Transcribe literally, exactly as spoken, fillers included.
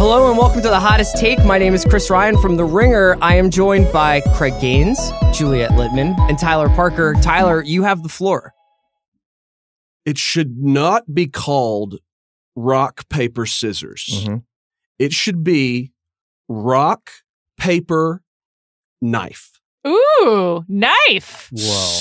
Hello and welcome to The Hottest Take. My name is Chris Ryan from The Ringer. I am joined by Craig Gaines, Juliet Littman, and Tyler Parker. Tyler, you have the floor. It should not be called rock, paper, scissors. Mm-hmm. It should be rock, paper, knife. Ooh, knife. Whoa.